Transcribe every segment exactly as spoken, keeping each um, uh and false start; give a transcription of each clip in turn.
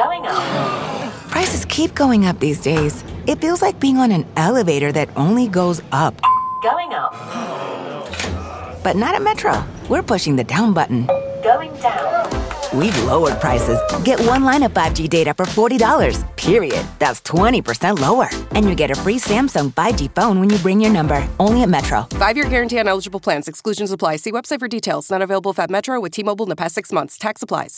Going up. Prices keep going up these days. It feels like being on an elevator that only goes up. Going up. But not at Metro. We're pushing the down button. Going down. We've lowered prices. Get one line of five G data for forty dollars, period. That's twenty percent lower. And you get a free Samsung five G phone when you bring your number. Only at Metro. Five-year guarantee on eligible plans. Exclusions apply. See website for details. Not available if at Metro with T-Mobile in the past six months. Tax applies.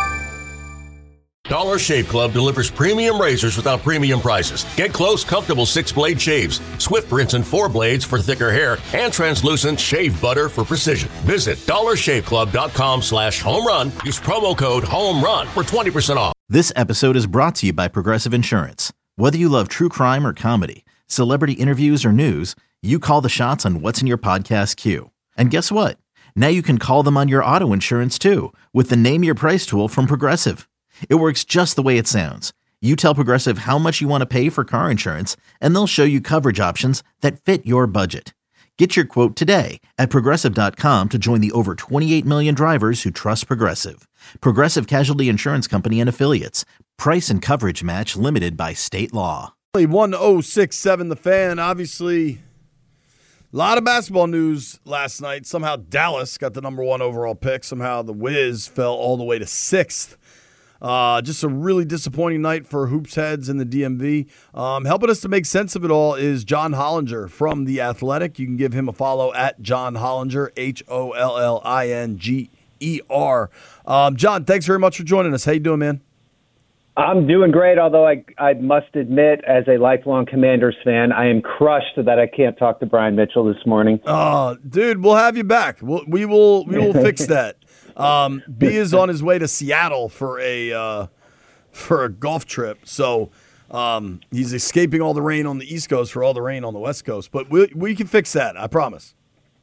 Dollar Shave Club delivers premium razors without premium prices. Get close, comfortable six-blade shaves, swift rinse and four blades for thicker hair, and translucent shave butter for precision. Visit dollarshaveclub.com slash home run. Use promo code HOMERUN for twenty percent off. This episode is brought to you by Progressive Insurance. Whether you love true crime or comedy, celebrity interviews or news, you call the shots on what's in your podcast queue. And guess what? Now you can call them on your auto insurance too with the Name Your Price tool from Progressive. It works just the way it sounds. You tell Progressive how much you want to pay for car insurance, and they'll show you coverage options that fit your budget. Get your quote today at Progressive dot com to join the over twenty-eight million drivers who trust Progressive. Progressive Casualty Insurance Company and Affiliates. Price and coverage match limited by state law. one oh six point seven The Fan. Obviously, a lot of basketball news last night. Somehow Dallas got the number one overall pick. Somehow the Wiz fell all the way to sixth. Uh, just a really disappointing night for hoops heads in the D M V. Um, helping us to make sense of it all is John Hollinger from The Athletic. You can give him a follow at John Hollinger, H O L L I N G E R. Um, John, thanks very much for joining us. How you doing, man? I'm doing great, although I, I must admit, as a lifelong Commanders fan, I am crushed that I can't talk to Brian Mitchell this morning. Oh, dude, we'll have you back. We'll, we will we will fix that. Um, B is on his way to Seattle for a uh, for a golf trip, so um, he's escaping all the rain on the East Coast for all the rain on the West Coast. But we we can fix that, I promise.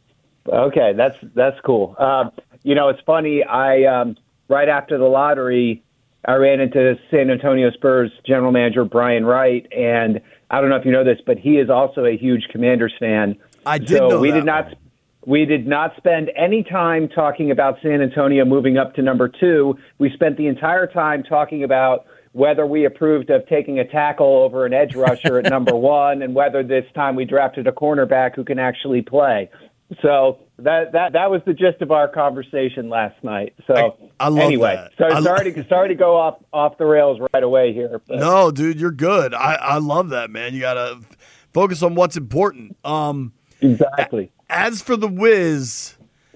Okay, that's that's cool. Uh, you know, it's funny. I um, right after the lottery, I ran into San Antonio Spurs general manager Brian Wright, and I don't know if you know this, but he is also a huge Commanders fan. I did so know we that did not. one. We did not spend any time talking about San Antonio moving up to number two. We spent the entire time talking about whether we approved of taking a tackle over an edge rusher at number one and whether this time we drafted a cornerback who can actually play. So that that that was the gist of our conversation last night. So I, I love anyway, that. so I sorry lo- to sorry to go off off the rails right away here. But. No, dude, you're good. I, I love that, man. You got to focus on what's important. Um, exactly. As for the Wiz,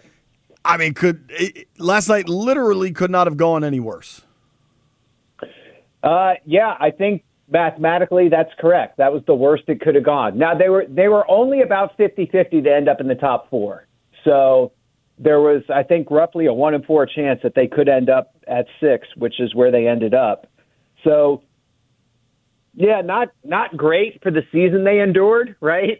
I mean, could it, last night literally could not have gone any worse. Uh, yeah, I think mathematically that's correct. That was the worst it could have gone. Now, they were they were only about fifty-fifty to end up in the top four. So there was, I think, roughly a one in four chance that they could end up at six, which is where they ended up. So, yeah, not not great for the season they endured, right?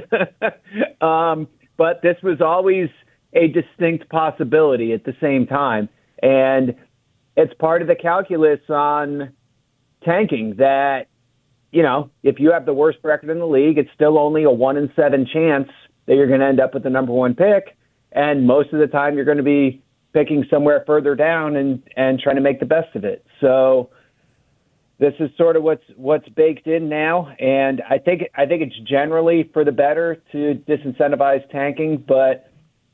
um But this was always a distinct possibility at the same time. And it's part of the calculus on tanking that, you know, if you have the worst record in the league, it's still only a one in seven chance that you're going to end up with the number one pick. And most of the time you're going to be picking somewhere further down and, and trying to make the best of it. So this is sort of what's what's baked in now, and I think I think it's generally for the better to disincentivize tanking. But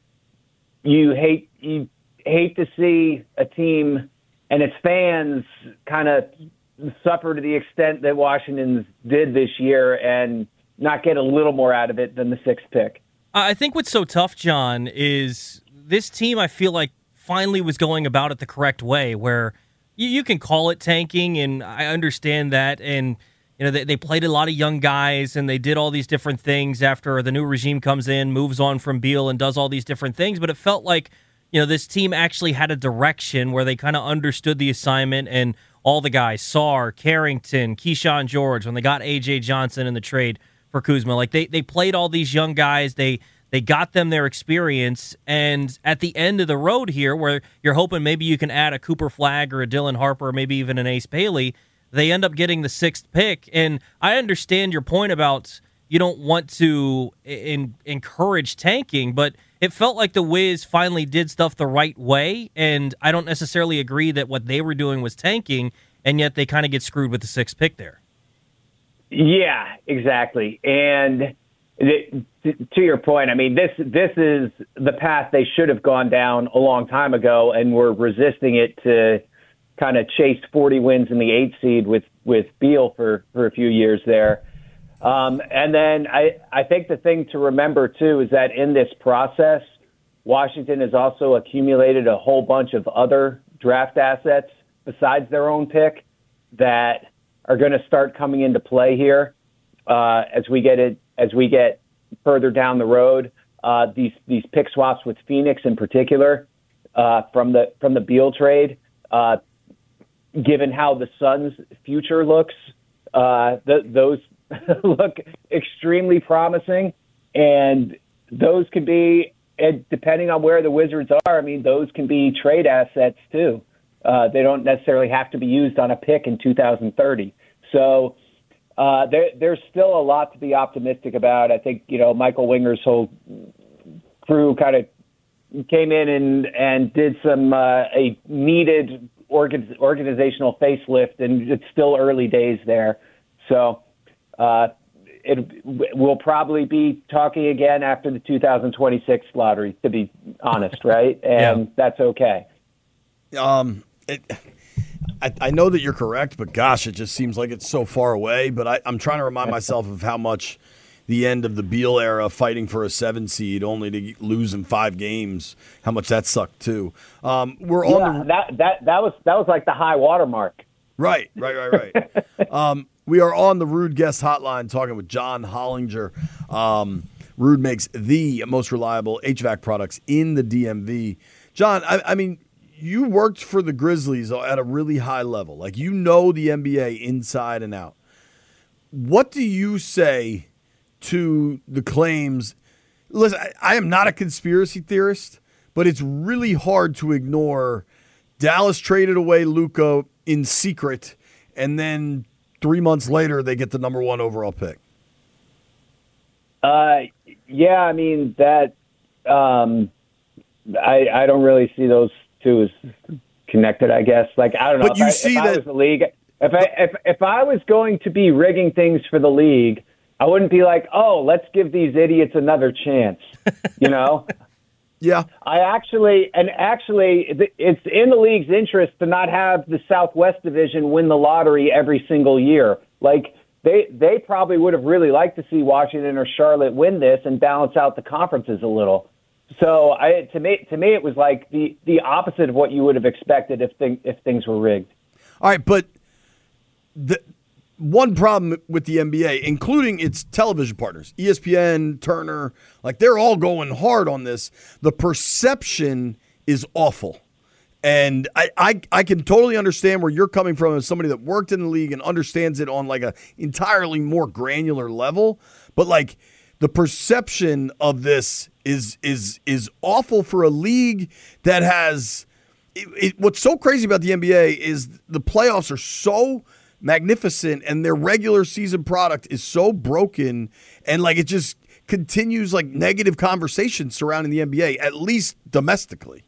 you hate you hate to see a team and its fans kind of suffer to the extent that Washington did this year, and not get a little more out of it than the sixth pick. I think what's so tough, John, is this team. I feel like finally was going about it the correct way, where You, you can call it tanking, and I understand that. And you know they, they played a lot of young guys, and they did all these different things after the new regime comes in, moves on from Beal, and does all these different things. But it felt like you know this team actually had a direction where they kind of understood the assignment, and all the guys, Sarr, Carrington, Keyshawn George, when they got A J Johnson in the trade for Kuzma, like they they played all these young guys. They They got them their experience, and at the end of the road here, where you're hoping maybe you can add a Cooper Flagg or a Dylan Harper, or maybe even an Ace Bailey, they end up getting the sixth pick. And I understand your point about you don't want to in, encourage tanking, but it felt like the Wiz finally did stuff the right way, and I don't necessarily agree that what they were doing was tanking. and yet they kind of get screwed with the sixth pick there. Yeah, exactly. And th- to your point, I mean, this this is the path they should have gone down a long time ago, and we're resisting it to kind of chase forty wins in the eighth seed with, with Beal for, for a few years there. Um, and then I, I think the thing to remember, too, is that in this process, Washington has also accumulated a whole bunch of other draft assets besides their own pick that are going to start coming into play here uh, as we get it as we get further down the road. Uh, these these pick swaps with Phoenix in particular uh, from the from the Beal trade, uh, given how the Suns' future looks, uh, the, those look extremely promising, and those could be. And depending on where the Wizards are, I mean, those can be trade assets too. Uh, they don't necessarily have to be used on a pick in two thousand thirty. So uh, there, there's still a lot to be optimistic about. I think, you know, Michael Winger's whole crew kind of came in and, and did some uh, a needed organ, organizational facelift, and it's still early days there. So uh It, we'll probably be talking again after the two thousand twenty-six lottery, to be honest, right? And yeah. That's okay. Um, it, I, I know that you're correct, but gosh, it just seems like it's so far away. But I, I'm trying to remind myself of how much the end of the Beal era, fighting for a seven seed, only to lose in five games, how much that sucked too. Um, we're yeah, on the that that that was that was like the high water mark. Right, right, right, right. um, we are on the Rude Guest Hotline talking with John Hollinger. Um, Rude makes the most reliable H V A C products in the D M V. John, I, I mean, you worked for the Grizzlies at a really high level. Like, you know the N B A inside and out. What do you say to the claims? Listen, I, I am not a conspiracy theorist, but it's really hard to ignore Dallas traded away Luka in secret, and then three months later they get the number one overall pick. Uh, yeah, I mean that. Um, I I don't really see those two as connected. I guess, like I don't know. But you I, see if that I was the league, if I if if I was going to be rigging things for the league, I wouldn't be like, oh, let's give these idiots another chance. You know. Yeah. I actually, and actually, it's in the league's interest to not have the Southwest Division win the lottery every single year. Like, they they probably would have really liked to see Washington or Charlotte win this and balance out the conferences a little. So, I to me, to me, it was like the, the opposite of what you would have expected if thing, if things were rigged. All right, but the one problem with the N B A, including its television partners, E S P N, Turner, like they're all going hard on this. The perception is awful. And I, I, I can totally understand where you're coming from as somebody that worked in the league and understands it on like a entirely more granular level. But like the perception of this is is is awful for a league that has it, it, what's so crazy about the N B A is the playoffs are so magnificent and their regular season product is so broken, and like it just continues like negative conversations surrounding the N B A, at least domestically.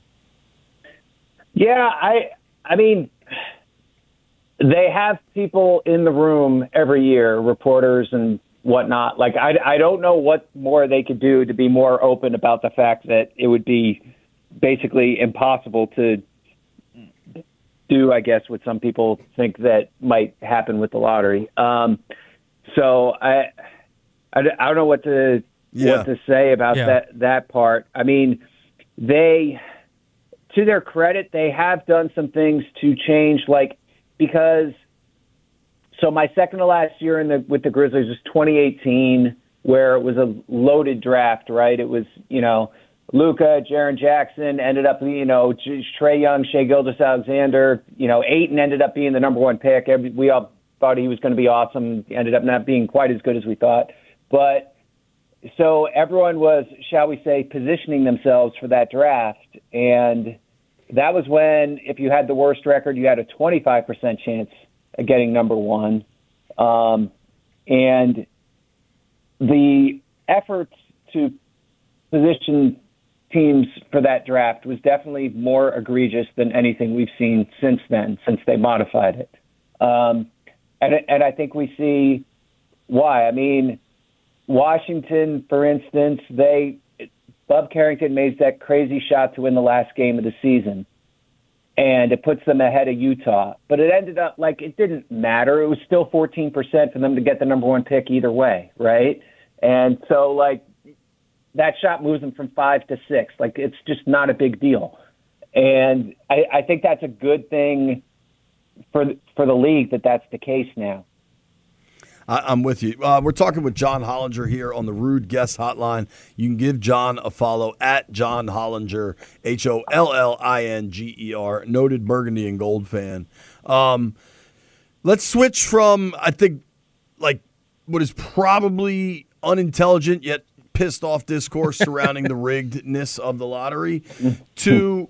Yeah, I I mean, they have people in the room every year, reporters and whatnot. Like I, I don't know what more they could do to be more open about the fact that it would be basically impossible to do, I guess, what some people think that might happen with the lottery. Um, so I, I, I don't know what to yeah. what to say about yeah. that that part. I mean, they, to their credit, they have done some things to change, like because. So my second to last year in the with the Grizzlies was twenty eighteen, where it was a loaded draft, right? It was, you know, Luka, Jaren Jackson ended up, you know, Trae Young, Shai Gilgeous-Alexander, you know, Ayton ended up being the number one pick. Every, we all thought he was going to be awesome. Ended up not being quite as good as we thought. But so everyone was, shall we say, positioning themselves for that draft. And that was when, if you had the worst record, you had a twenty-five percent chance of getting number one. Um, and the efforts to position teams for that draft was definitely more egregious than anything we've seen since then, since they modified it. Um, and, and I think we see why. I mean, Washington, for instance, they Bub Carrington made that crazy shot to win the last game of the season, and it puts them ahead of Utah. But it ended up like it didn't matter. It was still fourteen percent for them to get the number one pick either way, right? And so, like, that shot moves them from five to six. Like, it's just not a big deal. And I, I think that's a good thing for the, for the league that that's the case now. I'm with you. Uh, we're talking with John Hollinger here on the Rude Guest Hotline. You can give John a follow at John Hollinger, H O L L I N G E R, noted Burgundy and Gold fan. Um, let's switch from, I think, like what is probably unintelligent yet pissed off discourse surrounding the riggedness of the lottery to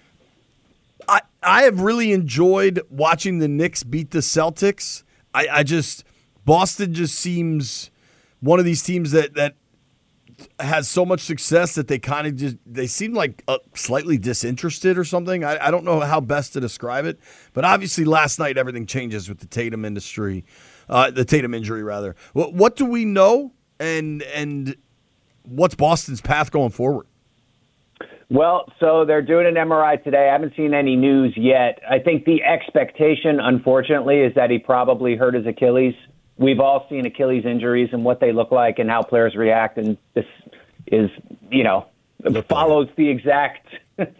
I, I have really enjoyed watching the Knicks beat the Celtics. I, I just – Boston just seems one of these teams that, that has so much success that they kind of just they seem like uh, slightly disinterested or something. I, I don't know how best to describe it, but obviously last night everything changes with the Tatum industry, uh, the Tatum injury rather. What, what do we know, and and what's Boston's path going forward? Well, so they're doing an M R I today. I haven't seen any news yet. I think the expectation, unfortunately, is that he probably hurt his Achilles. We've all seen Achilles injuries and what they look like and how players react, and this is, you know, follows the exact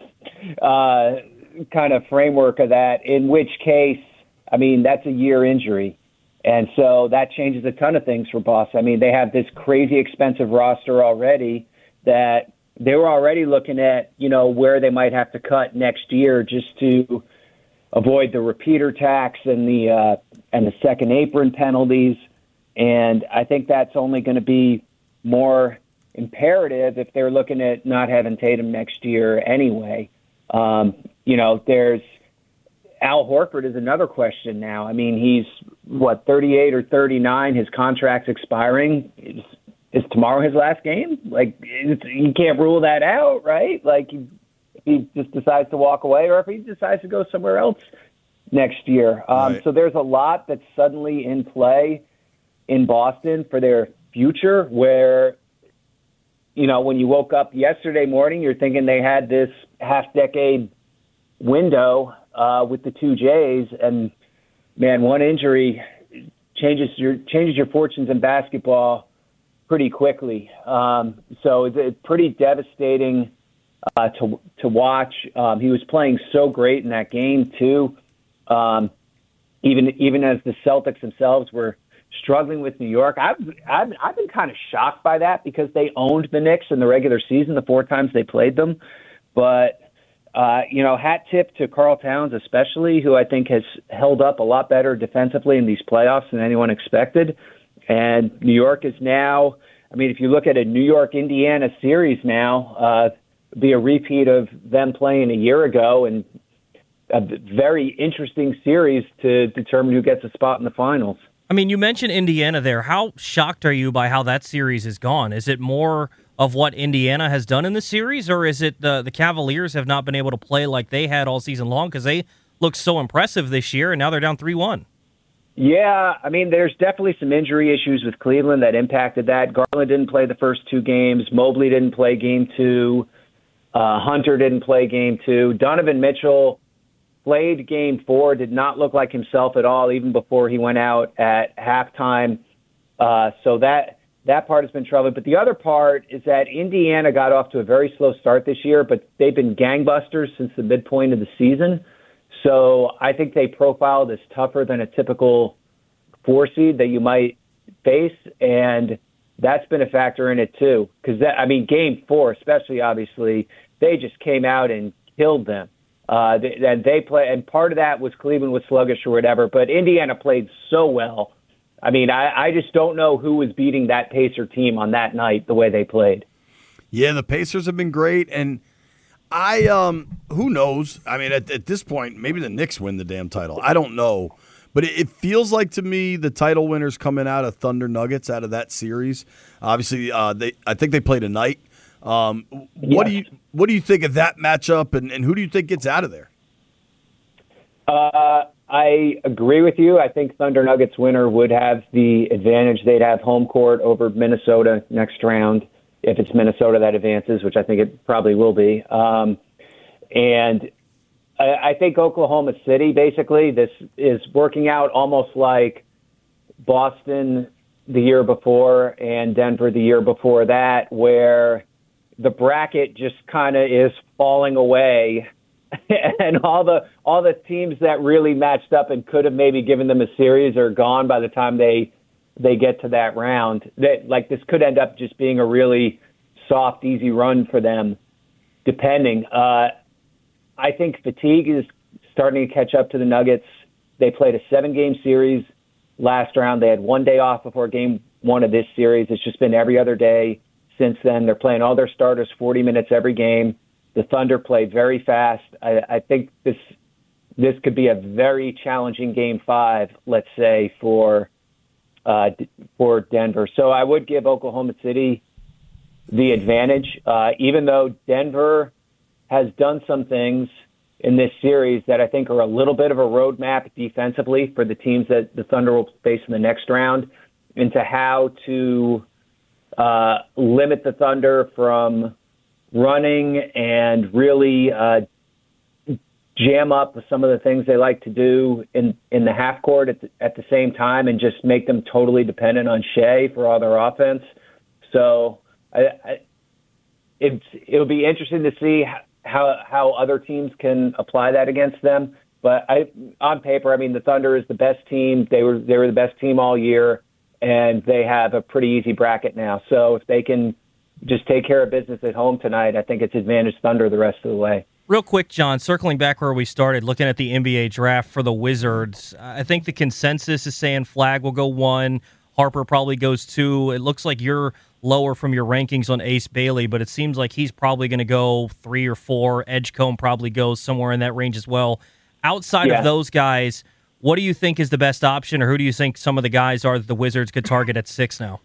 uh, kind of framework of that, in which case, I mean, that's a year injury. And so that changes a ton of things for Boston. I mean, they have this crazy expensive roster already that they were already looking at, you know, where they might have to cut next year just to avoid the repeater tax and the uh, and the second apron penalties. And I think that's only going to be more imperative if they're looking at not having Tatum next year anyway. Um, you know, there's Al Horford is another question now. I mean, he's, what, thirty-eight or thirty-nine? His contract's expiring. Is, is tomorrow his last game? Like, it's, you can't rule that out, right? Like, if he just decides to walk away or if he decides to go somewhere else next year. Um, right. So there's a lot that's suddenly in play in Boston for their future where, you know, when you woke up yesterday morning, you're thinking they had this half-decade window uh, with the two J's, and, man, one injury changes your changes your fortunes in basketball pretty quickly. Um, so it's, it's pretty devastating uh, to to watch. Um, he was playing so great in that game, too. Um, even even as the Celtics themselves were struggling with New York, I've I've, I've been kind of shocked by that because they owned the Knicks in the regular season the four times they played them. But uh, you know, hat tip to Karl Towns especially, who I think has held up a lot better defensively in these playoffs than anyone expected. And New York is now, I mean, if you look at a New York-Indiana series now, uh, it'd be a repeat of them playing a year ago, and a very interesting series to determine who gets a spot in the finals. I mean, you mentioned Indiana there. How shocked are you by how that series has gone? Is it more of what Indiana has done in the series, or is it the, the Cavaliers have not been able to play like they had all season long because they looked so impressive this year, and now they're down three one? Yeah, I mean, there's definitely some injury issues with Cleveland that impacted that. Garland didn't play the first two games. Mobley didn't play game two. Uh, Hunter didn't play game two. Donovan Mitchell played game four, did not look like himself at all, even before he went out at halftime. Uh, so that that part has been troubling. But the other part is that Indiana got off to a very slow start this year, but they've been gangbusters since the midpoint of the season. So I think they profiled as tougher than a typical four seed that you might face, and that's been a factor in it too. Because, I mean, game four especially, obviously, they just came out and killed them. Uh, they, and they play, and part of that was Cleveland was sluggish or whatever, but Indiana played so well. I mean, I, I just don't know who was beating that Pacer team on that night the way they played. Yeah, the Pacers have been great, and I um, who knows? I mean, at, at this point, maybe the Knicks win the damn title. I don't know, but it, it feels like to me the title winners coming out of Thunder Nuggets out of that series. Obviously, uh, they I think they play tonight. Um, what yeah. do you what do you think of that matchup, and, and who do you think gets out of there? Uh, I agree with you. I think Thunder Nuggets winner would have the advantage. They'd have home court over Minnesota next round, if it's Minnesota that advances, which I think it probably will be. Um, and I, I think Oklahoma City, basically, this is working out almost like Boston the year before and Denver the year before that, where the bracket just kind of is falling away. And all the all the teams that really matched up and could have maybe given them a series are gone by the time they they get to that round. That like this could end up just being a really soft, easy run for them, depending. Uh, I think fatigue is starting to catch up to the Nuggets. They played a seven-game series last round. They had one day off before game one of this series. It's just been every other day since then. They're playing all their starters forty minutes every game. The Thunder play very fast. I, I think this this could be a very challenging game five, let's say, for uh, for Denver. So I would give Oklahoma City the advantage, uh, even though Denver has done some things in this series that I think are a little bit of a roadmap defensively for the teams that the Thunder will face in the next round, into how to uh, limit the Thunder from running and really uh, jam up some of the things they like to do in, in the half court at the, at the same time, and just make them totally dependent on Shea for all their offense. So I, I, it's, it'll be interesting to see how how other teams can apply that against them. But I, on paper, I mean, the Thunder is the best team. They were they were the best team all year, and they have a pretty easy bracket now. So if they can just take care of business at home tonight, I think it's advantage Thunder the rest of the way. Real quick, John, circling back where we started, looking at the N B A draft for the Wizards, I think the consensus is saying Flag will go one, Harper probably goes two. It looks like you're lower from your rankings on Ace Bailey, but it seems like he's probably going to go three or four. Edgecombe probably goes somewhere in that range as well. Outside yeah. of those guys, what do you think is the best option, or who do you think some of the guys are that the Wizards could target at six now?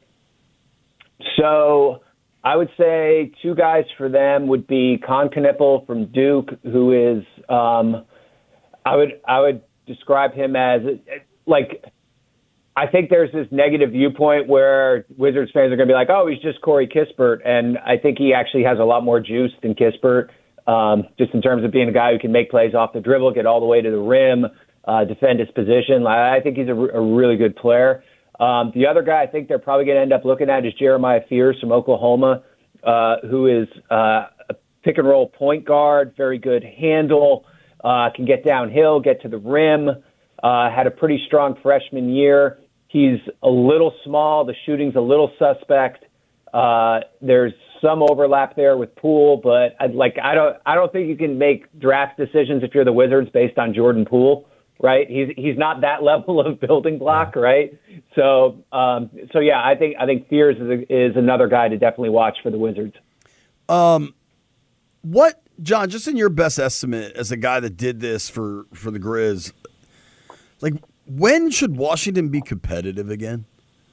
So I would say two guys for them would be Con Knippel from Duke, who is um, I would I would describe him as like I think there's this negative viewpoint where Wizards fans are going to be like, oh, he's just Corey Kispert, and I think he actually has a lot more juice than Kispert, um, just in terms of being a guy who can make plays off the dribble, get all the way to the rim, uh, defend his position. I think he's a, a really good player. Um, the other guy I think they're probably going to end up looking at is Jeremiah Fears from Oklahoma, uh, who is uh, a pick-and-roll point guard, very good handle, uh, can get downhill, get to the rim, uh, had a pretty strong freshman year. He's a little small. The shooting's a little suspect. Uh, there's some overlap there with Poole, but I'd like I don't I don't think you can make draft decisions if you're the Wizards based on Jordan Poole. Right, he's he's not that level of building block, right? So, um, so yeah, I think I think Fears is, a, is another guy to definitely watch for the Wizards. Um, what, John? Just in your best estimate, as a guy that did this for for the Grizz, like when should Washington be competitive again?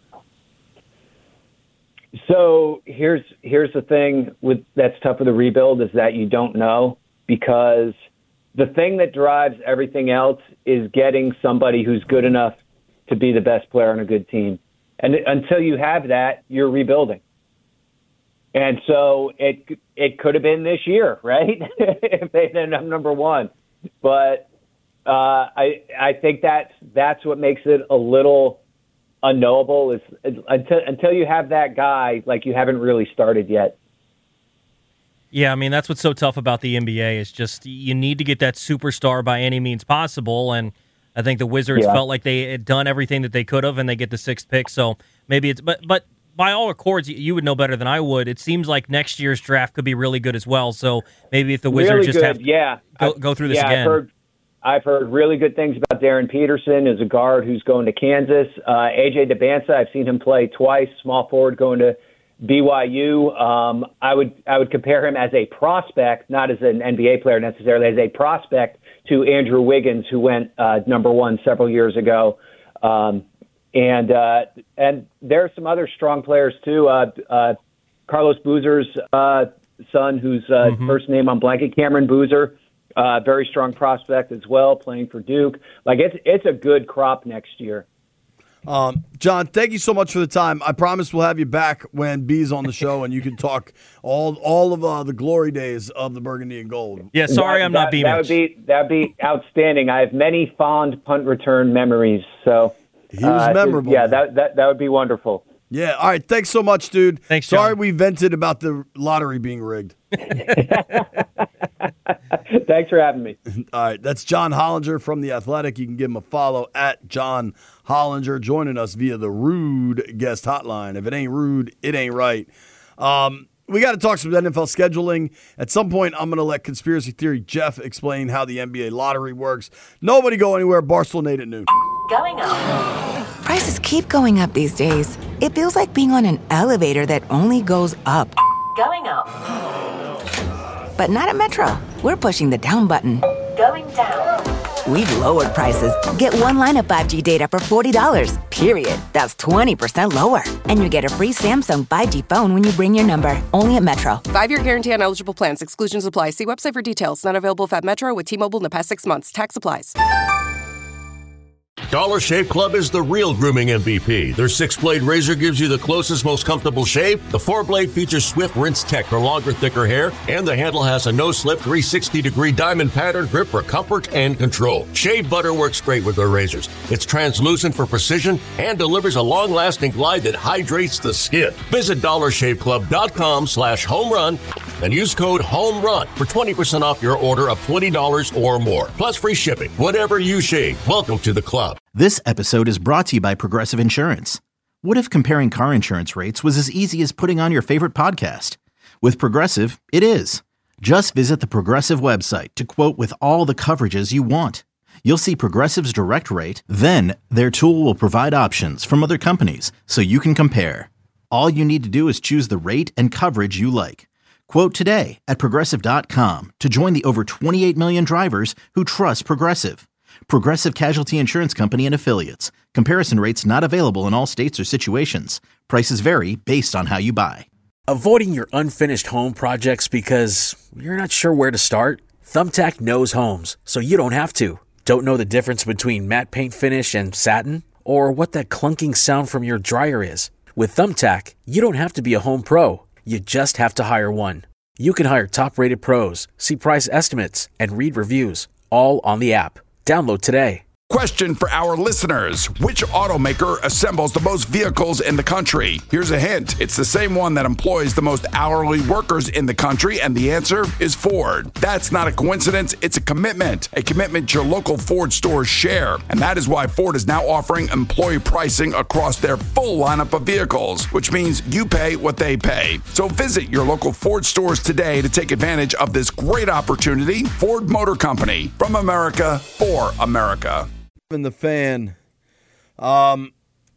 So here's here's the thing with that's tough with the rebuild is that you don't know, because the thing that drives everything else is getting somebody who's good enough to be the best player on a good team. And until you have that, you're rebuilding. And so it it could have been this year, right? if they ended up number one. But uh, I I think that's that's what makes it a little unknowable is until until you have that guy, like you haven't really started yet. Yeah, I mean, that's what's so tough about the N B A is just you need to get that superstar by any means possible, and I think the Wizards yeah. felt like they had done everything that they could have, and they get the sixth pick, so maybe it's – but but by all accords, you would know better than I would. It seems like next year's draft could be really good as well, so maybe if the Wizards really just good. have to yeah. go, go through this yeah, again. I've heard, I've heard really good things about Darren Peterson as a guard who's going to Kansas. Uh, A J DeBanza, I've seen him play twice, small forward going to – B Y U, um, I would I would compare him as a prospect, not as an N B A player necessarily, as a prospect to Andrew Wiggins, who went uh, number one several years ago. Um, and uh, and there are some other strong players too. Uh, uh, Carlos Boozer's uh, son, who's uh, Mm-hmm. first name on blanket, Cameron Boozer, uh, very strong prospect as well, playing for Duke. Like it's it's a good crop next year. Um, John, thank you so much for the time. I promise we'll have you back when B's on the show, and you can talk all all of uh, the glory days of the Burgundy and Gold. Yeah, sorry That- I'm not that, being That would be that would be outstanding. I have many fond punt return memories. So He was uh, memorable. Yeah, that that that would be wonderful. Yeah, all right. Thanks so much, dude. Thanks, Sorry John. we vented about the lottery being rigged. Thanks for having me. All right, that's John Hollinger from The Athletic. You can give him a follow at John Hollinger, joining us via the Rude Guest Hotline. If it ain't rude, it ain't right. Um, we got to talk some N F L scheduling. At some point, I'm going to let Conspiracy Theory Jeff explain how the N B A lottery works. Nobody go anywhere. Barstool Nate at noon. Going up. Prices keep going up these days. It feels like being on an elevator that only goes up. Going up. But not at Metro. We're pushing the down button. Going down. We've lowered prices. Get one line of five G data for forty dollars, period. That's twenty percent lower. And you get a free Samsung five G phone when you bring your number. Only at Metro. Five-year guarantee on eligible plans. Exclusions apply. See website for details. Not available if at Metro with T-Mobile in the past six months. Tax applies. Dollar Shave Club is the real grooming M V P. Their six-blade razor gives you the closest, most comfortable shave. The four-blade features Swift Rinse Tech for longer, thicker hair. And the handle has a no-slip three hundred sixty degree diamond pattern grip for comfort and control. Shave butter works great with their razors. It's translucent for precision and delivers a long-lasting glide that hydrates the skin. Visit dollar shave club dot com slash home run and use code HOMERUN for twenty percent off your order of twenty dollars or more. Plus free shipping. Whatever you shave, welcome to the club. This episode is brought to you by Progressive Insurance. What if comparing car insurance rates was as easy as putting on your favorite podcast? With Progressive, it is. Just visit the Progressive website to quote with all the coverages you want. You'll see Progressive's direct rate, then their tool will provide options from other companies so you can compare. All you need to do is choose the rate and coverage you like. Quote today at progressive dot com to join the over twenty-eight million drivers who trust Progressive. Progressive Casualty Insurance Company and Affiliates. Comparison rates not available in all states or situations. Prices vary based on how you buy. Avoiding your unfinished home projects because you're not sure where to start? Thumbtack knows homes, so you don't have to. Don't know the difference between matte paint finish and satin? Or what that clunking sound from your dryer is? With Thumbtack, you don't have to be a home pro. You just have to hire one. You can hire top-rated pros, see price estimates, and read reviews, all on the app. Download today. Question for our listeners. Which automaker assembles the most vehicles in the country? Here's a hint. It's the same one that employs the most hourly workers in the country, and the answer is Ford. That's not a coincidence. It's a commitment. A commitment your local Ford stores share. And that is why Ford is now offering employee pricing across their full lineup of vehicles, which means you pay what they pay. So visit your local Ford stores today to take advantage of this great opportunity. Ford Motor Company, from America for America. In the fan, um,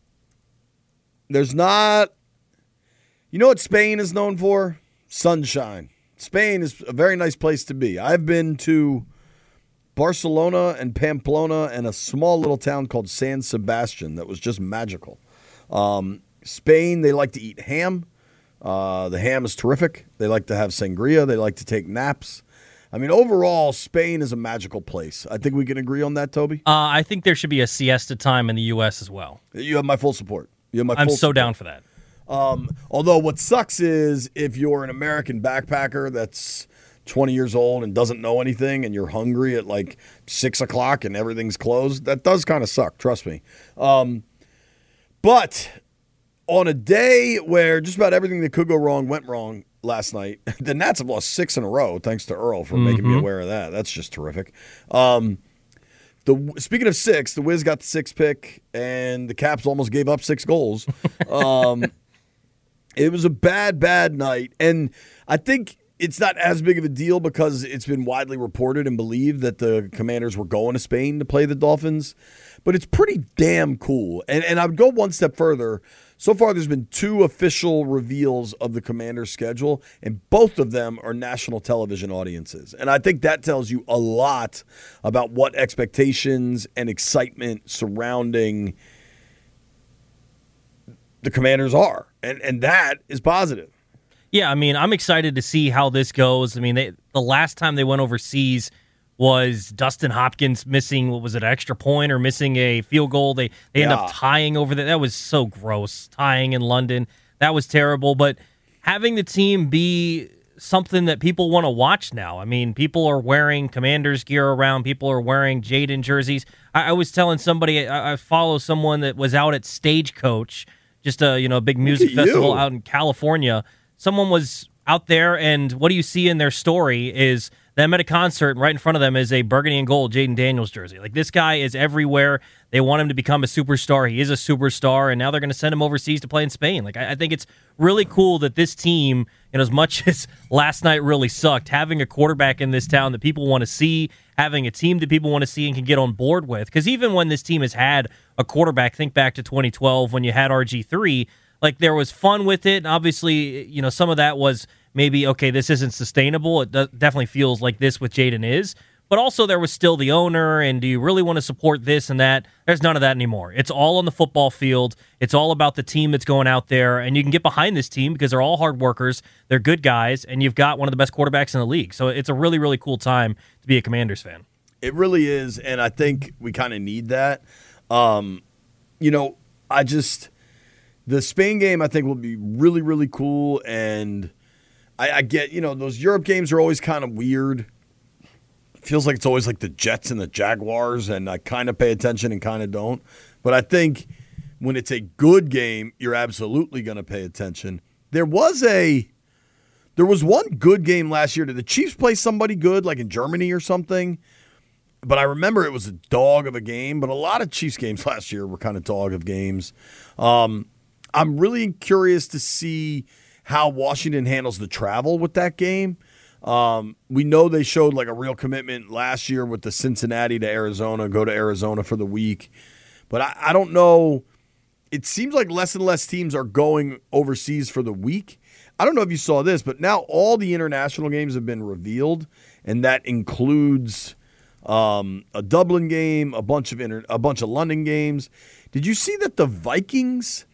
there's not, you know what Spain is known for? Sunshine. Spain is a very nice place to be. I've been to Barcelona and Pamplona and a small little town called San Sebastian that was just magical. Um, Spain, they like to eat ham. Uh, the ham is terrific. They like to have sangria. They like to take naps. I mean, overall, Spain is a magical place. I think we can agree on that, Toby. Uh, I think there should be a siesta time in the U S as well. You have my full support. You have my I'm full so support. down for that. Um, although what sucks is if you're an American backpacker that's twenty years old and doesn't know anything and you're hungry at like six o'clock and everything's closed, that does kind of suck, trust me. Um, but on a day where just about everything that could go wrong went wrong last night, the Nats have lost six in a row, thanks to Earl for making me aware of that. That's just terrific. Um, the Speaking of six, the Wiz got the sixth pick, and the Caps almost gave up six goals. Um, it was a bad, bad night, and I think it's not as big of a deal because it's been widely reported and believed that the Commanders were going to Spain to play the Dolphins, but it's pretty damn cool. And, and I would go one step further. So far, there's been two official reveals of the Commanders' schedule, and both of them are national television audiences. And I think that tells you a lot about what expectations and excitement surrounding the Commanders are. And, and that is positive. Yeah, I mean, I'm excited to see how this goes. I mean, they, the last time they went overseas was Dustin Hopkins missing, what was it, an extra point or missing a field goal. They they end Yeah. up tying over there. That was so gross, tying in London. That was terrible. But having the team be something that people want to watch now. I mean, people are wearing Commanders gear around. People are wearing Jaden jerseys. I, I was telling somebody, I, I follow someone that was out at Stagecoach, just a you know a big music at you. festival out in California. Someone was out there, and what do you see in their story is them at a concert, and right in front of them is a burgundy and gold Jaden Daniels jersey. Like, this guy is everywhere. They want him to become a superstar. He is a superstar, and now they're going to send him overseas to play in Spain. Like, I, I think it's really cool that this team, you know, as much as last night really sucked, having a quarterback in this town that people want to see, having a team that people want to see and can get on board with. Because even when this team has had a quarterback, think back to twenty twelve when you had R G three, like, there was fun with it. And obviously, you know, some of that was maybe, okay, this isn't sustainable. It do- definitely feels like this with Jaden is. But also there was still the owner, and do you really want to support this and that? There's none of that anymore. It's all on the football field. It's all about the team that's going out there, and you can get behind this team because they're all hard workers. They're good guys, and you've got one of the best quarterbacks in the league. So it's a really, really cool time to be a Commanders fan. It really is, and I think we kind of need that. Um, you know, I just – the Spain game I think will be really, really cool, and I, I get, you know, those Europe games are always kind of weird. It feels like it's always like the Jets and the Jaguars, and I kind of pay attention and kind of don't. But I think when it's a good game, you're absolutely going to pay attention. There was a – there was one good game last year. Did the Chiefs play somebody good, like in Germany or something? But I remember it was a dog of a game, but a lot of Chiefs games last year were kind of dog of games. Um I'm really curious to see how Washington handles the travel with that game. Um, we know they showed like a real commitment last year with the Cincinnati to Arizona, go to Arizona for the week. But I, I don't know. It seems like less and less teams are going overseas for the week. I don't know if you saw this, but now all the international games have been revealed, and that includes um, a Dublin game, a bunch of inter- a bunch of London games. Did you see that the Vikings...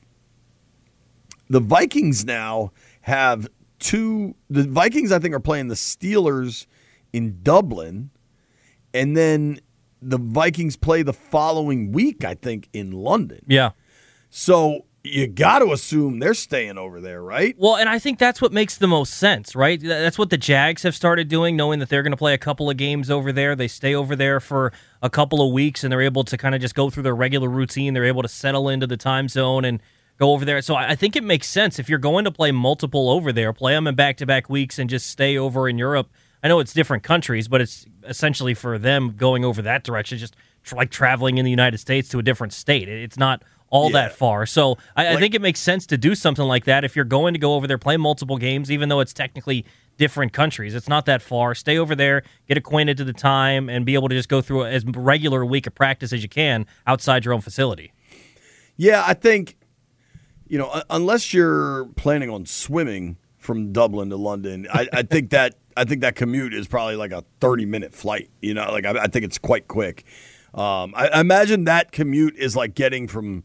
The Vikings now have two – the Vikings, I think, are playing the Steelers in Dublin, and then the Vikings play the following week, I think, in London. Yeah. So you got to assume they're staying over there, right? Well, and I think that's what makes the most sense, right? That's what the Jags have started doing, knowing that they're going to play a couple of games over there. They stay over there for a couple of weeks, and they're able to kind of just go through their regular routine. They're able to settle into the time zone and – go over there. So I think it makes sense if you're going to play multiple over there, play them in back-to-back weeks and just stay over in Europe. I know it's different countries, but it's essentially for them going over that direction, just tr- like traveling in the United States to a different state. It's not all Yeah. that far. So I, Like- I think it makes sense to do something like that if you're going to go over there, play multiple games, even though it's technically different countries. It's not that far. Stay over there, get acquainted to the time, and be able to just go through as regular a week of practice as you can outside your own facility. Yeah, I think – you know, unless you're planning on swimming from Dublin to London, I, I think that I think that commute is probably like a thirty minute flight. You know, like I, I think it's quite quick. Um, I, I imagine that commute is like getting from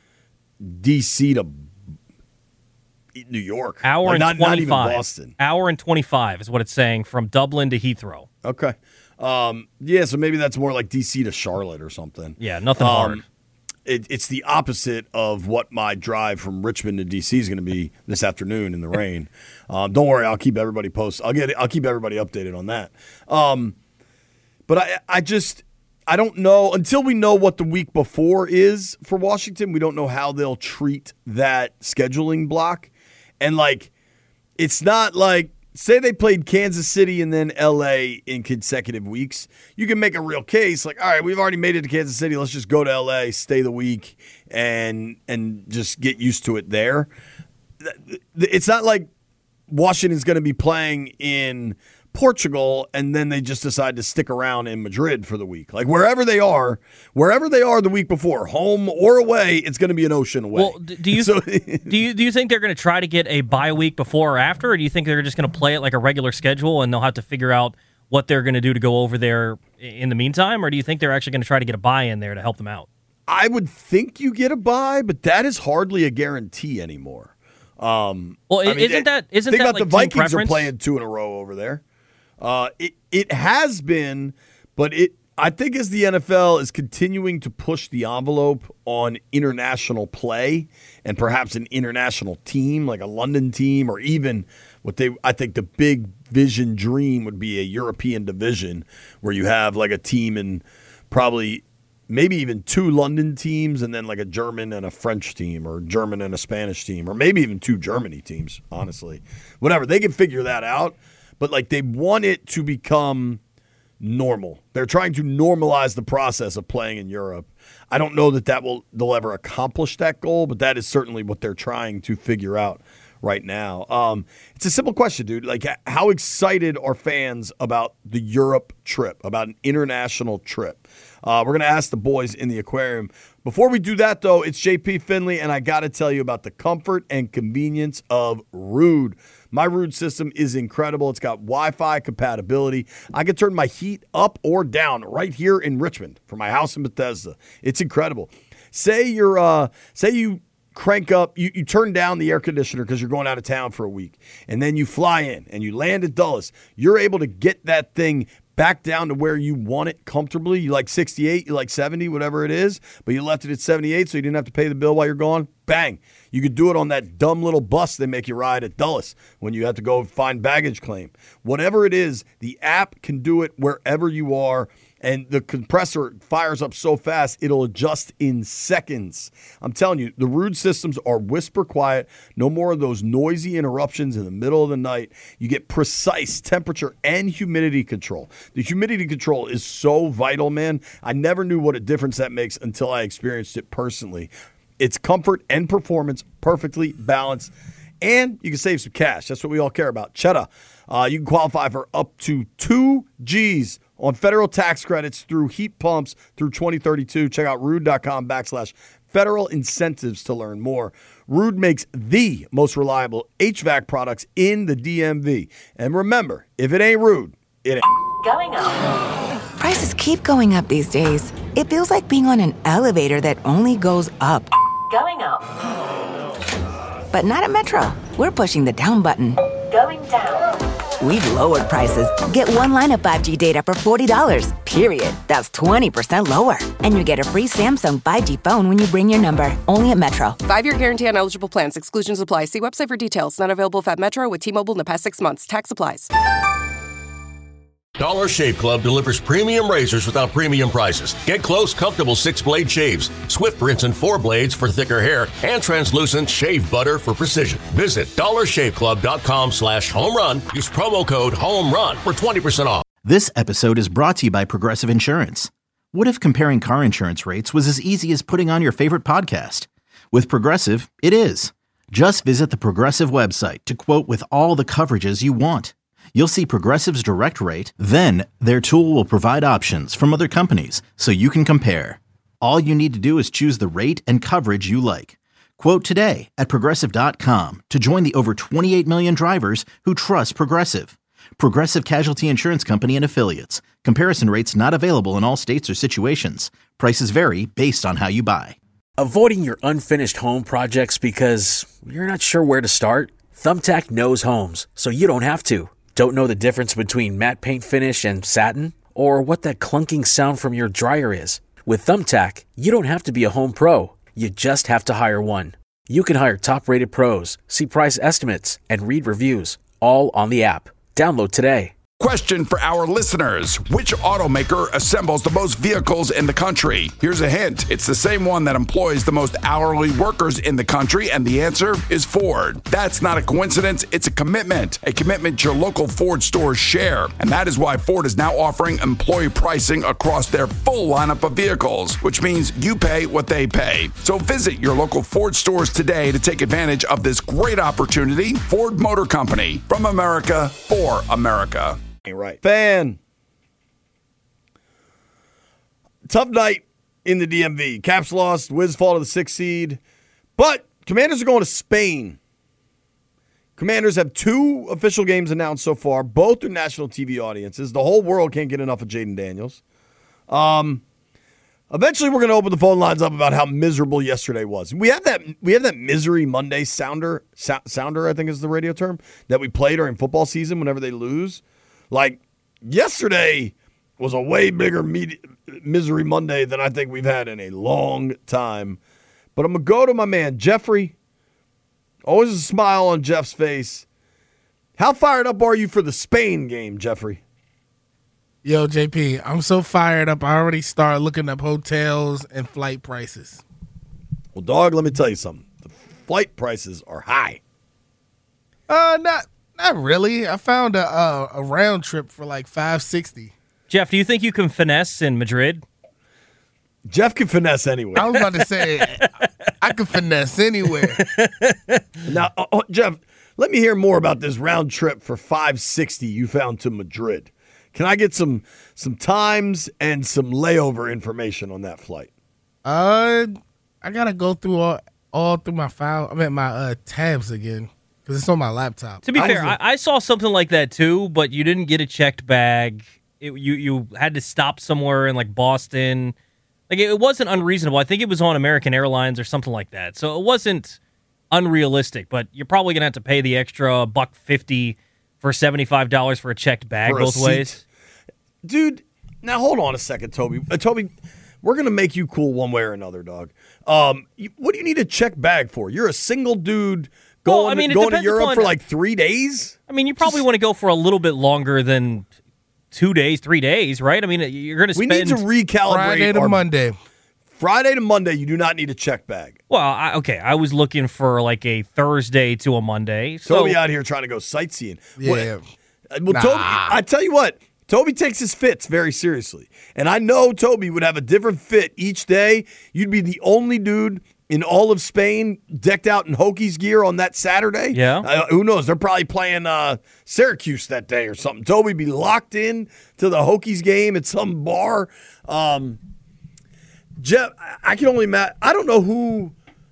D C to New York. Hour like and not, not even twenty-five. Boston. Hour and twenty-five is what it's saying from Dublin to Heathrow. Okay. Um, yeah, so maybe that's more like D C to Charlotte or something. Yeah, nothing Um, hard. It, it's the opposite of what my drive from Richmond to D C is going to be this afternoon in the rain. Um, don't worry, I'll keep everybody posted. I'll get I'll keep everybody updated on that. Um, but I I just I don't know until we know what the week before is for Washington. We don't know how they'll treat that scheduling block, and like it's not like. Say they played Kansas City and then L A in consecutive weeks. You can make a real case like, all right, we've already made it to Kansas City. Let's just go to L A, stay the week, and and just get used to it there. It's not like Washington's going to be playing in Portugal and then they just decide to stick around in Madrid for the week. Like wherever they are, wherever they are the week before, home or away, it's going to be an ocean away. Well, do you So- do you do you think they're going to try to get a bye week before or after, or do you think they're just going to play it like a regular schedule and they'll have to figure out what they're going to do to go over there in the meantime, or do you think they're actually going to try to get a bye in there to help them out? I would think you get a bye, but that is hardly a guarantee anymore. Um, Well, I mean, isn't that isn't think that about like the team Vikings preference? are playing two in a row over there. Uh, it it has been, but it I think as the N F L is continuing to push the envelope on international play and perhaps an international team like a London team or even what they I think the big vision dream would be a European division where you have like a team in probably maybe even two London teams and then like a German and a French team or German and a Spanish team or maybe even two Germany teams, honestly. Whatever. They can figure that out. But like they want it to become normal. They're trying to normalize the process of playing in Europe. I don't know that that will they'll ever accomplish that goal, but that is certainly what they're trying to figure out right now. Um, it's a simple question, dude. Like, how excited are fans about the Europe trip, about an international trip? Uh, we're going to ask the boys in the aquarium. Before we do that, though, it's J P Finley, and I got to tell you about the comfort and convenience of Ruud. My Ruud system is incredible. It's got Wi-Fi compatibility. I can turn my heat up or down right here in Richmond for my house in Bethesda. It's incredible. Say you're, uh, say you crank up, you, you turn down the air conditioner because you're going out of town for a week, and then you fly in and you land at Dulles. You're able to get that thing back down to where you want it comfortably. You like sixty-eight, you like seventy, whatever it is, but you left it at seventy-eight so you didn't have to pay the bill while you're gone. Bang. You could do it on that dumb little bus they make you ride at Dulles when you have to go find baggage claim. Whatever it is, the app can do it wherever you are, and the compressor fires up so fast, it'll adjust in seconds. I'm telling you, the Ruud systems are whisper quiet. No more of those noisy interruptions in the middle of the night. You get precise temperature and humidity control. The humidity control is so vital, man. I never knew what a difference that makes until I experienced it personally. It's comfort and performance, perfectly balanced, and you can save some cash. That's what we all care about. Cheddar, uh, you can qualify for up to two G's on federal tax credits through heat pumps through twenty thirty-two. Check out ruud.com backslash federal incentives to learn more. Ruud makes the most reliable H V A C products in the D M V. And remember, if it ain't Ruud, it ain't. Going up. Prices keep going up these days. It feels like being on an elevator that only goes up. Going up. But not at Metro. We're pushing the down button. Going down. We've lowered prices. Get one line of five G data for forty dollars, period. That's twenty percent lower. And you get a free Samsung five G phone when you bring your number. Only at Metro. Five-year guarantee on eligible plans. Exclusions apply. See website for details. Not available if at Metro with T-Mobile in the past six months. Tax applies. Dollar Shave Club delivers premium razors without premium prices. Get close, comfortable six-blade shaves, Swift rinse and four blades for thicker hair, and translucent shave butter for precision. Visit dollarshaveclub.com slash home run. Use promo code HOMERUN for twenty percent off. This episode is brought to you by Progressive Insurance. What if comparing car insurance rates was as easy as putting on your favorite podcast? With Progressive, it is. Just visit the Progressive website to quote with all the coverages you want. You'll see Progressive's direct rate, then their tool will provide options from other companies so you can compare. All you need to do is choose the rate and coverage you like. Quote today at progressive dot com to join the over twenty-eight million drivers who trust Progressive. Progressive Casualty Insurance Company and Affiliates. Comparison rates not available in all states or situations. Prices vary based on how you buy. Avoiding your unfinished home projects because you're not sure where to start? Thumbtack knows homes, so you don't have to. Don't know the difference between matte paint finish and satin? Or what that clunking sound from your dryer is? With Thumbtack, you don't have to be a home pro. You just have to hire one. You can hire top-rated pros, see price estimates, and read reviews, all on the app. Download today. Question for our listeners. Which automaker assembles the most vehicles in the country? Here's a hint. It's the same one that employs the most hourly workers in the country, and the answer is Ford. That's not a coincidence. It's a commitment. A commitment your local Ford stores share. And that is why Ford is now offering employee pricing across their full lineup of vehicles, which means you pay what they pay. So visit your local Ford stores today to take advantage of this great opportunity. Ford Motor Company. From America, for America. Right. Fan. Tough night in the D M V. Caps lost. Wiz fall to the sixth seed. But Commanders are going to Spain. Commanders have two official games announced so far. Both are national T V audiences. The whole world can't get enough of Jaden Daniels. Um, Eventually, we're going to open the phone lines up about how miserable yesterday was. We have that we have that Misery Monday sounder, so, sounder, I think is the radio term, that we play during football season whenever they lose. Like, yesterday was a way bigger me- Misery Monday than I think we've had in a long time. But I'm going to go to my man, Jeffrey. Always a smile on Jeff's face. How fired up are you for the Spain game, Jeffrey? Yo, J P, I'm so fired up. I already started looking up hotels and flight prices. Well, dog, let me tell you something. The flight prices are high. Uh, not not really. I found a a, a round trip for like five sixty. Jeff, do you think you can finesse in Madrid? Jeff can finesse anywhere. I was about to say, I can finesse anywhere. Now, uh, uh, Jeff, let me hear more about this round trip for five sixty you found to Madrid. Can I get some some times and some layover information on that flight? Uh, I gotta go through all all through my file. I mean my uh, tabs again because it's on my laptop. To be I fair, was- I, I saw something like that too, but you didn't get a checked bag. It, you you had to stop somewhere in like Boston. Like it wasn't unreasonable. I think it was on American Airlines or something like that. So it wasn't unrealistic. But you're probably gonna have to pay the extra buck fifty for seventy-five dollars for a checked bag For a both seat. ways. Dude, now hold on a second, Toby. Uh, Toby, we're going to make you cool one way or another, dog. Um, you, what do you need a check bag for? You're a single dude going, Well, I mean, it going to depends Europe upon- for like three days? I mean, you probably want to go for a little bit longer than two days, three days, right? I mean, you're going to We spend. need to recalibrate. Friday to our- Monday. Friday to Monday, you do not need a check bag. Well, I, okay, I was looking for like a Thursday to a Monday. So Toby out here trying to go sightseeing. Yeah. What- uh, well, Nah. Toby, I tell you what, Toby takes his fits very seriously. And I know Toby would have a different fit each day. You'd be the only dude in all of Spain decked out in Hokies gear on that Saturday. Yeah. Uh, who knows? They're probably playing uh, Syracuse that day or something. Toby be locked in to the Hokies game at some bar. Um, Jeff, I can only imagine. I don't know who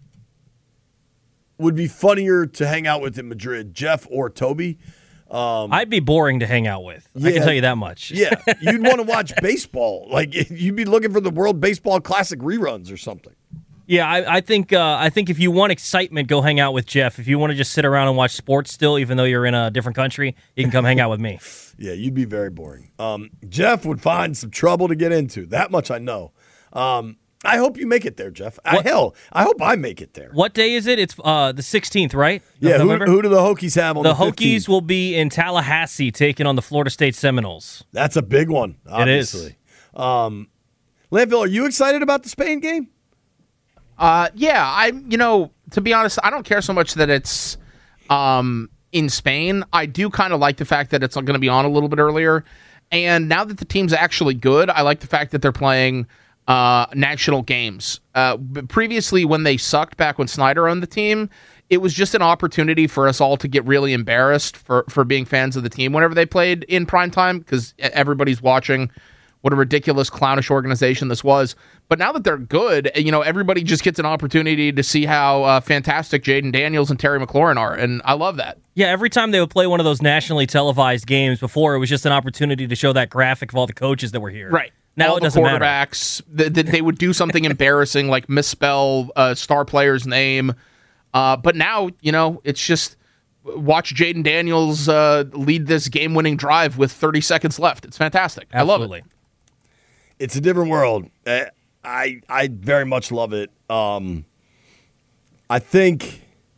would be funnier to hang out with in Madrid, Jeff or Toby. Um, I'd be boring to hang out with. I Yeah. can tell you that much. yeah, you'd want to watch baseball. Like you'd be looking for the World Baseball Classic reruns or something. Yeah, I, I think uh, I think if you want excitement, go hang out with Jeff. If you want to just sit around and watch sports still, even though you're in a different country, you can come hang out with me. Yeah, you'd be very boring. Um, Jeff would find some trouble to get into. That much I know. Um, I hope you make it there, Jeff. I, hell, I hope I make it there. What day is it? It's uh, the sixteenth, right? Of Yeah, who, November? who do the Hokies have on the, the Hokies fifteenth? will be in Tallahassee taking on the Florida State Seminoles. That's a big one, It is. obviously. Um, Landfill, are you excited about the Spain game? Uh, yeah, I you know to be honest, I don't care so much that it's um in Spain. I do kind of like the fact that it's going to be on a little bit earlier, and now that the team's actually good, I like the fact that they're playing uh national games. Uh, but previously, when they sucked back when Snyder owned the team, it was just an opportunity for us all to get really embarrassed for for being fans of the team whenever they played in prime time because everybody's watching. What a ridiculous, clownish organization this was. But now that they're good, you know, everybody just gets an opportunity to see how uh, fantastic Jaden Daniels and Terry McLaurin are, and I love that. Yeah, every time they would play one of those nationally televised games before, it was just an opportunity to show that graphic of all the coaches that were here. Right. Now all it the doesn't matter. quarterbacks, th- th- they would do something embarrassing like misspell a star player's name. Uh, but now, you know, it's just watch Jaden Daniels uh, lead this game-winning drive with thirty seconds left. It's fantastic. Absolutely. I love it. It's a different world. Uh, I I very much love it. Um, I think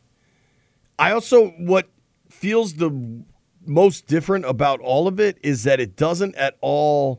I also what feels the most different about all of it is that it doesn't at all.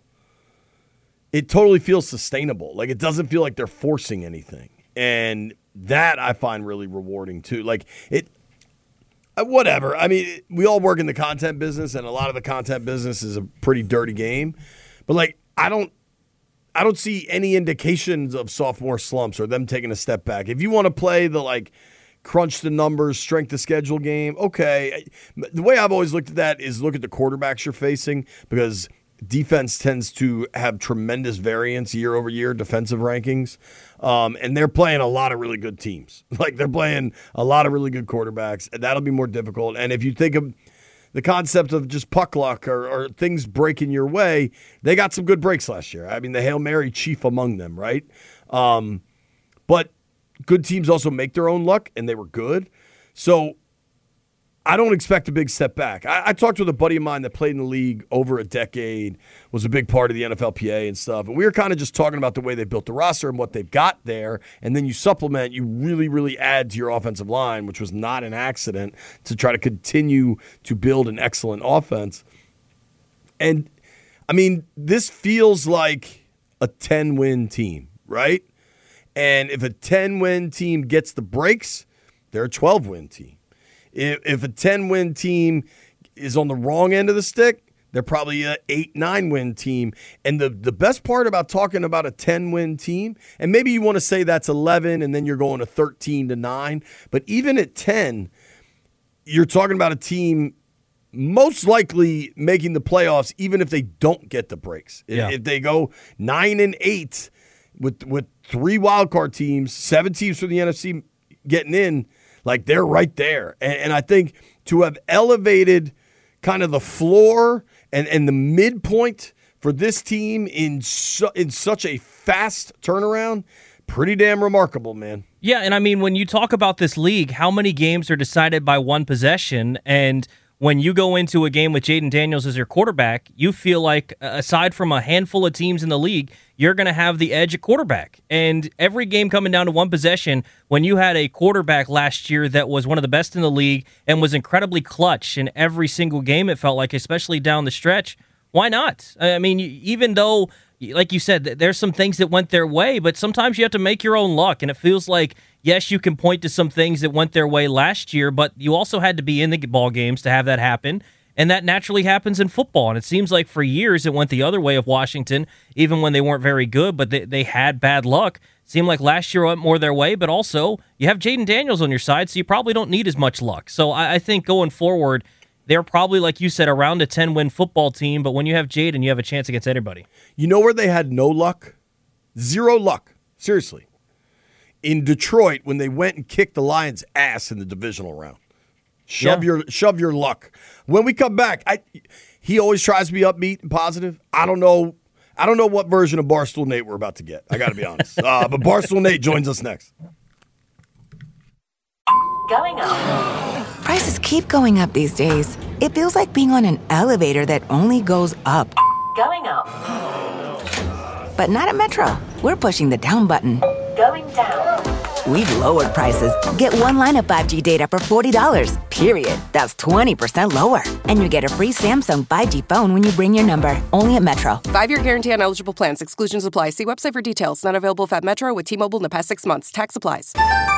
It totally feels sustainable. Like it doesn't feel like they're forcing anything, and that I find really rewarding too. Like it. uh, Whatever. I mean, we all work in the content business, and a lot of the content business is a pretty dirty game. But like, I don't. I don't see any indications of sophomore slumps or them taking a step back. If you want to play the like crunch the numbers, strength of schedule game, okay. The way I've always looked at that is look at the quarterbacks you're facing because defense tends to have tremendous variance year over year, defensive rankings. Um, and they're playing a lot of really good teams. Like they're playing a lot of really good quarterbacks. And that'll be more difficult. And if you think of the concept of just puck luck or, or things breaking your way, they got some good breaks last year. I mean, the Hail Mary chief among them, right? Um, but good teams also make their own luck, and they were good. So I don't expect a big step back. I, I talked with a buddy of mine that played in the league over a decade, was a big part of the N F L P A and stuff. And we were kind of just talking about the way they built the roster and what they've got there. And then you supplement, you really, really add to your offensive line, which was not an accident, to try to continue to build an excellent offense. And, I mean, this feels like a ten-win team, right? And if a ten-win team gets the breaks, they're a twelve-win team. If a ten-win team is on the wrong end of the stick, they're probably an eight, nine-win team. And the, the best part about talking about a ten-win team, and maybe you want to say that's eleven and then you're going to thirteen to nine, but even at ten, you're talking about a team most likely making the playoffs even if they don't get the breaks. Yeah. If they go nine and eight with, with three wildcard teams, seven teams from the N F C getting in, like, they're right there. And, and I think to have elevated kind of the floor and, and the midpoint for this team in su- in such a fast turnaround, pretty damn remarkable, man. Yeah, and I mean, when you talk about this league, how many games are decided by one possession? And when you go into a game with Jaden Daniels as your quarterback, you feel like, aside from a handful of teams in the league, you're going to have the edge at quarterback. And every game coming down to one possession, when you had a quarterback last year that was one of the best in the league and was incredibly clutch in every single game, it felt like, especially down the stretch, why not? I mean, even though, like you said, there's some things that went their way, but sometimes you have to make your own luck. And it feels like, yes, you can point to some things that went their way last year, but you also had to be in the ball games to have that happen. And that naturally happens in football. And it seems like for years it went the other way of Washington, even when they weren't very good, but they, they had bad luck. It seemed like last year went more their way, but also you have Jaden Daniels on your side, so you probably don't need as much luck. So I, I think going forward, they're probably, like you said, around a ten-win football team, but when you have Jaden, you have a chance against anybody. You know where they had no luck? Zero luck. Seriously. In Detroit, when they went and kicked the Lions' ass in the divisional round. Shove yeah. your shove your luck. When we come back, I he always tries to be upbeat and positive. I don't know. I don't know what version of Barstool Nate we're about to get. I got to be honest. Uh, but Barstool Nate joins us next. Going up. Prices keep going up these days. It feels like being on an elevator that only goes up. Going up. But not at Metro. We're pushing the down button. Going down. We've lowered prices. Get one line of five G data for forty dollars, period. That's twenty percent lower. And you get a free Samsung five G phone when you bring your number. Only at Metro. Five-year guarantee on eligible plans. Exclusions apply. See website for details. Not available if at Metro with T-Mobile in the past six months. Tax applies.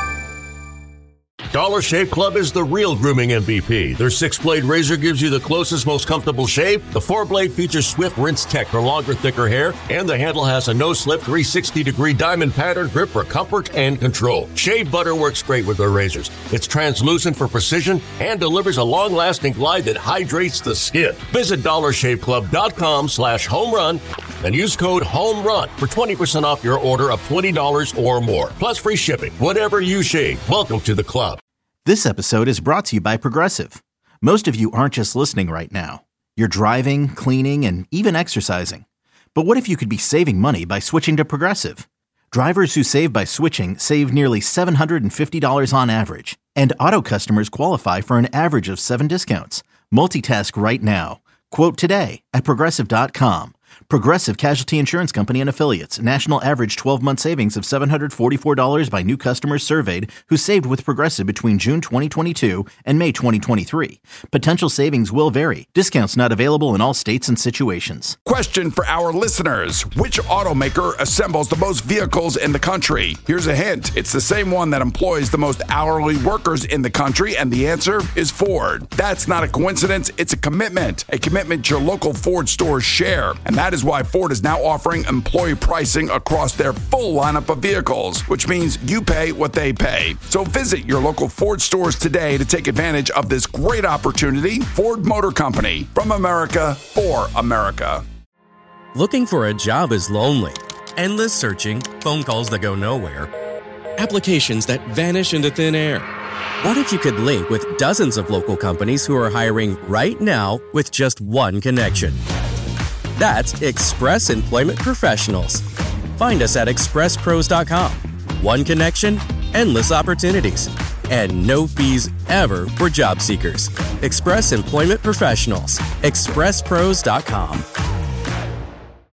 Dollar Shave Club is the real grooming M V P. Their six-blade razor gives you the closest, most comfortable shave. The four-blade features Swift Rinse Tech for longer, thicker hair. And the handle has a no-slip three hundred sixty degree diamond pattern grip for comfort and control. Shave butter works great with their razors. It's translucent for precision and delivers a long-lasting glide that hydrates the skin. Visit dollar shave club dot com slash home run and use code HOMERUN for twenty percent off your order of twenty dollars or more. Plus free shipping. Whatever you shave, welcome to the club. This episode is brought to you by Progressive. Most of you aren't just listening right now. You're driving, cleaning, and even exercising. But what if you could be saving money by switching to Progressive? Drivers who save by switching save nearly seven hundred fifty dollars on average. And auto customers qualify for an average of seven discounts. Multitask right now. Quote today at Progressive dot com. Progressive Casualty Insurance Company and Affiliates. National average twelve-month savings of seven hundred forty-four dollars by new customers surveyed who saved with Progressive between June twenty twenty-two and May twenty twenty-three. Potential savings will vary. Discounts not available in all states and situations. Question for our listeners. Which automaker assembles the most vehicles in the country? Here's a hint. It's the same one that employs the most hourly workers in the country, and the answer is Ford. That's not a coincidence. It's a commitment. A commitment your local Ford stores share. And that is why Ford is now offering employee pricing across their full lineup of vehicles, which means you pay what they pay. So visit your local Ford stores today to take advantage of this great opportunity. Ford Motor Company, from America for America. Looking for a job is lonely. Endless searching, phone calls that go nowhere, applications that vanish into thin air. What if you could link with dozens of local companies who are hiring right now with just one connection? That's Express Employment Professionals. Find us at express pros dot com. One connection, endless opportunities, and no fees ever for job seekers. Express Employment Professionals. express pros dot com.